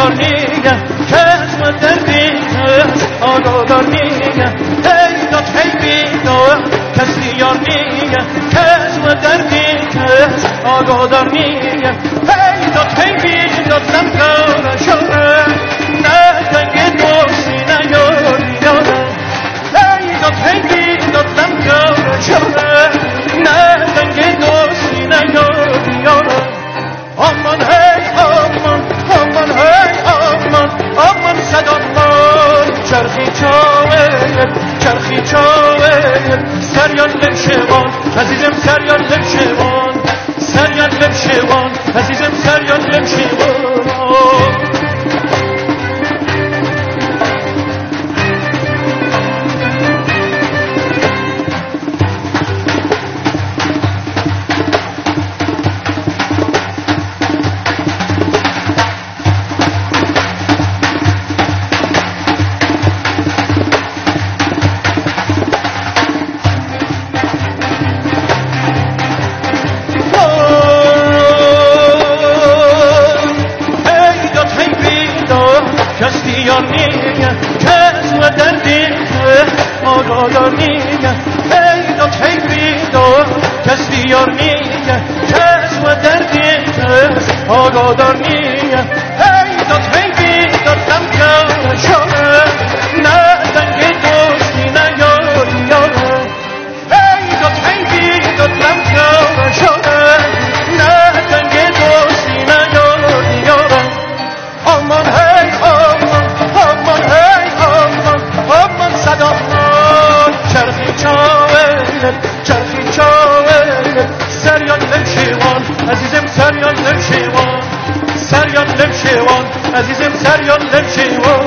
یار نیگه کس و دردیگه آگادار نیگه ای داد هی بیدار کسی یار نیگه کس و دردیگه آگادار نیگه ای داد هی بیدار نمکار شده نه دنگ دوستی نه یاری یاره ای داد هی بیدار نمکار شده نه دنگ دوستی نه یاری یاره آمان هی آمان آمان هی آمان آمان صد آمان چرخی چاوه سریان لمشوان عزیزم سریان لمشوان سریان لمشوان عزیزم سریان لمشوان کسی یار نیگه کس و دردیگه آگادار نیگه ای داد هی بیدار کسی یار نیگه کس و دردیگه آگادار نیگه ای داد هی بیدار نمکار شده نه دنگ دوستی نه یاری یاره ای داد هی بیدار نمکار شده نه دنگ دوستی نه یاری یاره آمان هی آمان هی آمان صد آمان چرخی چاوه سریان لمشوان عزیزم سریان لمشوان سریان لمشوان عزیزم سریان لمشوان